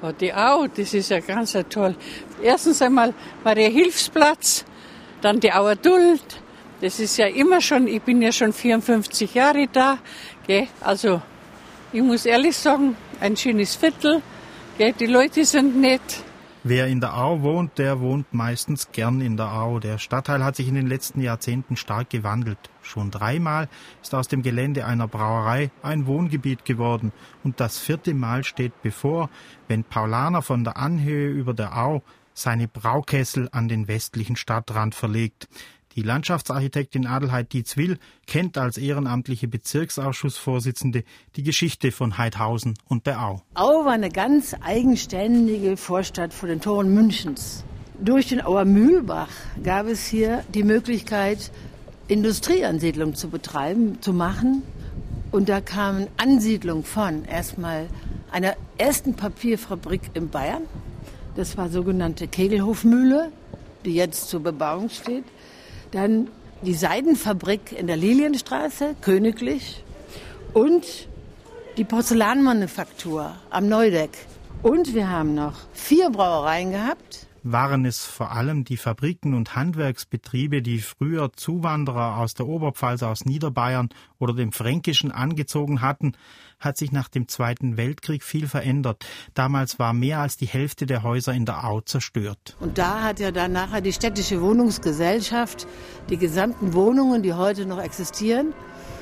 Ja, die Au, das ist ja ganz toll. Erstens einmal war der Hilfsplatz, dann die Auer Duld. Das ist ja immer schon, ich bin ja schon 54 Jahre da. Gell? Also ich muss ehrlich sagen, ein schönes Viertel. Gell? Die Leute sind nett. Wer in der Au wohnt, der wohnt meistens gern in der Au. Der Stadtteil hat sich in den letzten Jahrzehnten stark gewandelt. Schon 3-mal ist aus dem Gelände einer Brauerei ein Wohngebiet geworden. Und das 4. Mal steht bevor, wenn Paulaner von der Anhöhe über der Au seine Braukessel an den westlichen Stadtrand verlegt. Die Landschaftsarchitektin Adelheid Dietz-Will kennt als ehrenamtliche Bezirksausschussvorsitzende die Geschichte von Haidhausen und der Au. Au war eine ganz eigenständige Vorstadt vor den Toren Münchens. Durch den Auer Mühlbach gab es hier die Möglichkeit, Industrieansiedlung zu betreiben, zu machen. Und da kam Ansiedlung von erstmal einer ersten Papierfabrik in Bayern. Das war sogenannte Kegelhofmühle, die jetzt zur Bebauung steht. Dann die Seidenfabrik in der Lilienstraße, königlich. Und die Porzellanmanufaktur am Neudeck. Und wir haben noch 4 Brauereien gehabt. Waren es vor allem die Fabriken und Handwerksbetriebe, die früher Zuwanderer aus der Oberpfalz, aus Niederbayern oder dem Fränkischen angezogen hatten, hat sich nach dem Zweiten Weltkrieg viel verändert. Damals war mehr als die Hälfte der Häuser in der Au zerstört. Und da hat ja dann nachher die städtische Wohnungsgesellschaft die gesamten Wohnungen, die heute noch existieren,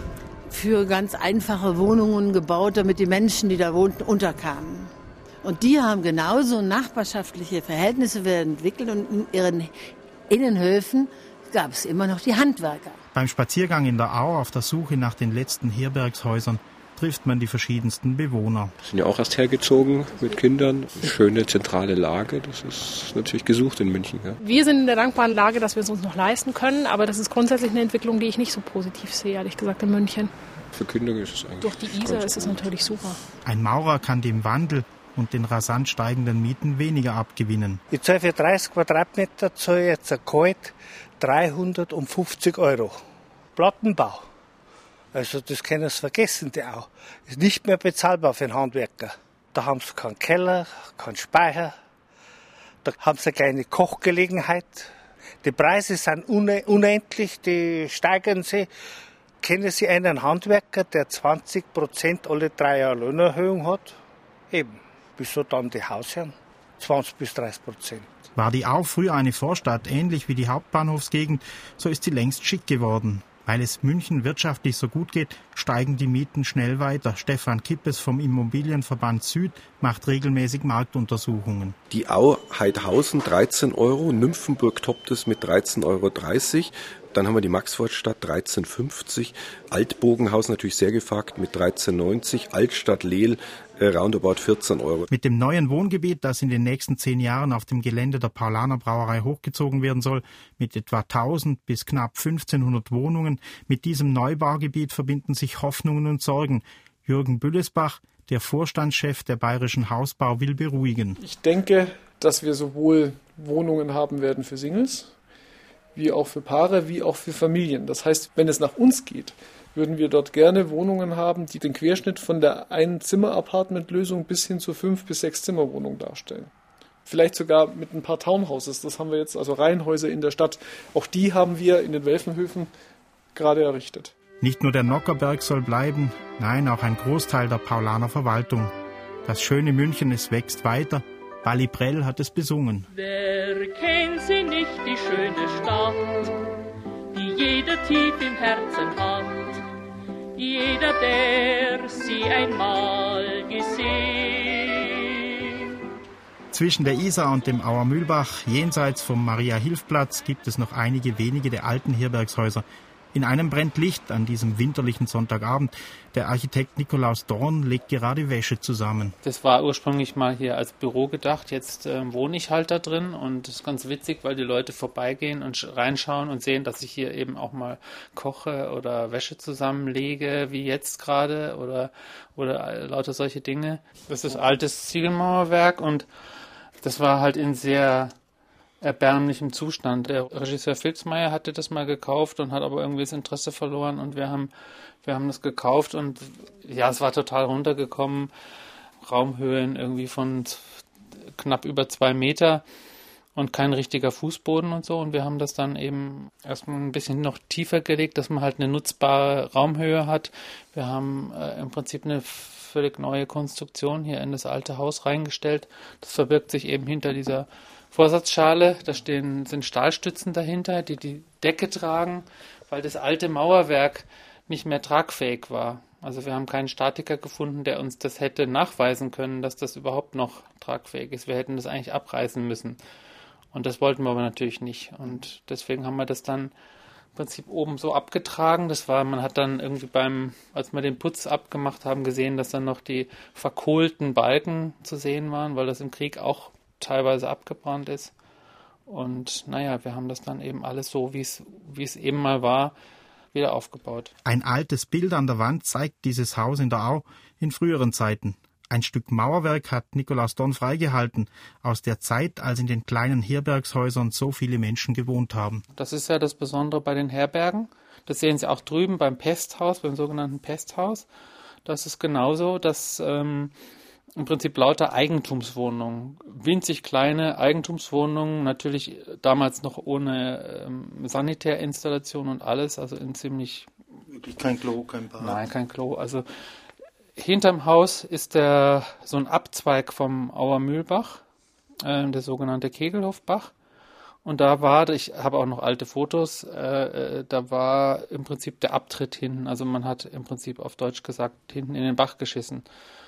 für ganz einfache Wohnungen gebaut, damit die Menschen, die da wohnten, unterkamen. Und die haben genauso nachbarschaftliche Verhältnisse entwickelt und in ihren Innenhöfen gab es immer noch die Handwerker. Beim Spaziergang in der Au auf der Suche nach den letzten Herbergshäusern trifft man die verschiedensten Bewohner. Sind ja auch erst hergezogen mit Kindern. Schöne zentrale Lage, das ist natürlich gesucht in München. Ja. Wir sind in der dankbaren Lage, dass wir es uns noch leisten können, aber das ist grundsätzlich eine Entwicklung, die ich nicht so positiv sehe, ehrlich gesagt, in München. Für Kinder ist es eigentlich... Durch die Isar ist es natürlich super. Ein Maurer kann dem Wandel und den rasant steigenden Mieten weniger abgewinnen. Ich zahle für 30 Quadratmeter zahle jetzt ein Kalt 350 €. Plattenbau. Also das können Sie vergessen, die auch. Ist nicht mehr bezahlbar für einen Handwerker. Da haben Sie keinen Keller, keinen Speicher. Da haben Sie eine kleine Kochgelegenheit. Die Preise sind unendlich, die steigern sie. Kennen Sie einen Handwerker, der 20% alle 3 Jahre Lohnerhöhung hat? Eben. Wieso dann die Hausherren? 20-30%. War die Au früher eine Vorstadt, ähnlich wie die Hauptbahnhofsgegend, so ist sie längst schick geworden. Weil es München wirtschaftlich so gut geht, steigen die Mieten schnell weiter. Stefan Kippes vom Immobilienverband Süd macht regelmäßig Marktuntersuchungen. Die Au Haidhausen 13 €, Nymphenburg toppt es mit 13,30 €. Dann haben wir die Maxvorstadt 13,50 €, Altbogenhaus natürlich sehr gefragt mit 13,90 €, Altstadt Lehl roundabout 14 €. Mit dem neuen Wohngebiet, das in den nächsten 10 Jahren auf dem Gelände der Paulaner Brauerei hochgezogen werden soll, mit etwa 1000 bis knapp 1500 Wohnungen, mit diesem Neubaugebiet verbinden sich Hoffnungen und Sorgen. Jürgen Büllesbach, der Vorstandschef der Bayerischen Hausbau, will beruhigen. Ich denke, dass wir sowohl Wohnungen haben werden für Singles, wie auch für Paare, wie auch für Familien. Das heißt, wenn es nach uns geht, würden wir dort gerne Wohnungen haben, die den Querschnitt von der Ein-Zimmer-Apartment-Lösung bis hin zur 5- bis 6-Zimmer-Wohnung darstellen. Vielleicht sogar mit ein paar Townhouses. Das haben wir jetzt, also Reihenhäuser in der Stadt. Auch die haben wir in den Welfenhöfen gerade errichtet. Nicht nur der Nockerberg soll bleiben, nein, auch ein Großteil der Paulaner Verwaltung. Das schöne München, es wächst weiter. Bally Prell hat es besungen. Wer kennt sie nicht, die schöne Stadt, die jeder tief im Herzen hat, jeder, der sie einmal gesehen. Zwischen der Isar und dem Auer Mühlbach, jenseits vom Maria-Hilf-Platz, gibt es noch einige wenige der alten Herbergshäuser. In einem brennt Licht an diesem winterlichen Sonntagabend. Der Architekt Nikolaus Dorn legt gerade Wäsche zusammen. Das war ursprünglich mal hier als Büro gedacht. Jetzt wohne ich halt da drin und das ist ganz witzig, weil die Leute vorbeigehen und reinschauen und sehen, dass ich hier eben auch mal koche oder Wäsche zusammenlege, wie jetzt gerade oder lauter solche Dinge. Das ist altes Ziegelmauerwerk und das war halt in sehr erbärmlichem Zustand. Der Regisseur Filzmeier hatte das mal gekauft und hat aber irgendwie das Interesse verloren und wir haben das gekauft und ja, es war total runtergekommen. Raumhöhen irgendwie von knapp über 2 Meter und kein richtiger Fußboden und so. Und wir haben das dann eben erstmal ein bisschen noch tiefer gelegt, dass man halt eine nutzbare Raumhöhe hat. Wir haben im Prinzip eine völlig neue Konstruktion hier in das alte Haus reingestellt. Das verbirgt sich eben hinter dieser Vorsatzschale. Da sind Stahlstützen dahinter, die die Decke tragen, weil das alte Mauerwerk nicht mehr tragfähig war. Also wir haben keinen Statiker gefunden, der uns das hätte nachweisen können, dass das überhaupt noch tragfähig ist. Wir hätten das eigentlich abreißen müssen. Und das wollten wir aber natürlich nicht. Und deswegen haben wir das dann im Prinzip oben so abgetragen. Man hat dann irgendwie als wir den Putz abgemacht haben, gesehen, dass dann noch die verkohlten Balken zu sehen waren, weil das im Krieg auch teilweise abgebrannt ist. Und naja, wir haben das dann eben alles so, wie es eben mal war, wieder aufgebaut. Ein altes Bild an der Wand zeigt dieses Haus in der Au in früheren Zeiten. Ein Stück Mauerwerk hat Nikolaus Dorn freigehalten, aus der Zeit, als in den kleinen Herbergshäusern so viele Menschen gewohnt haben. Das ist ja das Besondere bei den Herbergen. Das sehen Sie auch drüben beim Pesthaus, beim sogenannten Pesthaus. Das ist genauso, dass im Prinzip lauter Eigentumswohnungen, winzig kleine Eigentumswohnungen, natürlich damals noch ohne Sanitärinstallation und alles, also in ziemlich... Wirklich kein Klo, kein Bad? Nein, kein Klo. Also hinterm Haus ist so ein Abzweig vom Auer Mühlbach, der sogenannte Kegelhofbach. Und ich habe auch noch alte Fotos, da war im Prinzip der Abtritt hinten, also man hat im Prinzip auf Deutsch gesagt, hinten in den Bach geschissen.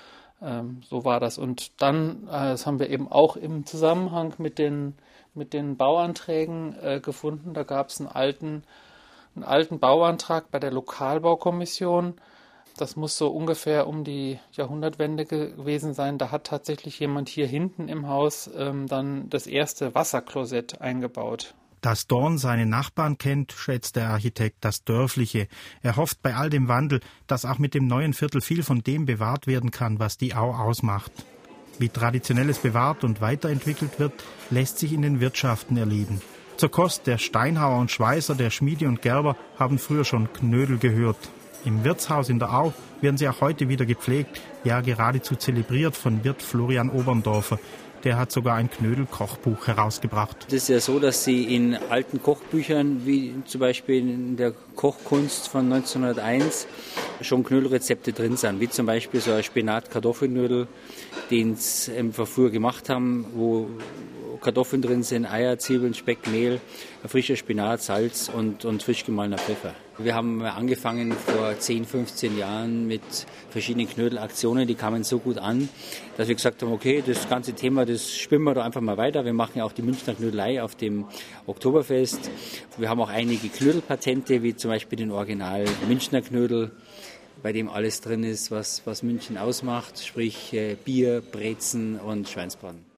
So war das. Und dann, das haben wir eben auch im Zusammenhang mit den Bauanträgen gefunden. Da gab es einen alten Bauantrag bei der Lokalbaukommission. Das muss so ungefähr um die Jahrhundertwende gewesen sein. Da hat tatsächlich jemand hier hinten im Haus dann das erste Wasserklosett eingebaut. Dass Dorn seine Nachbarn kennt, schätzt der Architekt das Dörfliche. Er hofft bei all dem Wandel, dass auch mit dem neuen Viertel viel von dem bewahrt werden kann, was die Au ausmacht. Wie Traditionelles bewahrt und weiterentwickelt wird, lässt sich in den Wirtschaften erleben. Zur Kost der Steinhauer und Schweißer, der Schmiede und Gerber haben früher schon Knödel gehört. Im Wirtshaus in der Au werden sie auch heute wieder gepflegt, ja geradezu zelebriert von Wirt Florian Oberndorfer. Der hat sogar ein Knödel-Kochbuch herausgebracht. Das ist ja so, dass Sie in alten Kochbüchern, wie zum Beispiel in der Kochkunst von 1901, schon Knödelrezepte drin sind. Wie zum Beispiel so ein Spinat-Kartoffelknödel, den sie früher gemacht haben, wo Kartoffeln drin sind, Eier, Zwiebeln, Speck, Mehl, frischer Spinat, Salz und frisch gemahlener Pfeffer. Wir haben angefangen vor 10, 15 Jahren mit verschiedenen Knödelaktionen, die kamen so gut an, dass wir gesagt haben, okay, das ganze Thema, das spinnen wir doch einfach mal weiter. Wir machen ja auch die Münchner Knödelei auf dem Oktoberfest. Wir haben auch einige Knödelpatente, wie zum Beispiel den Original Münchner Knödel, bei dem alles drin ist, was München ausmacht, sprich Bier, Brezen und Schweinsbraten.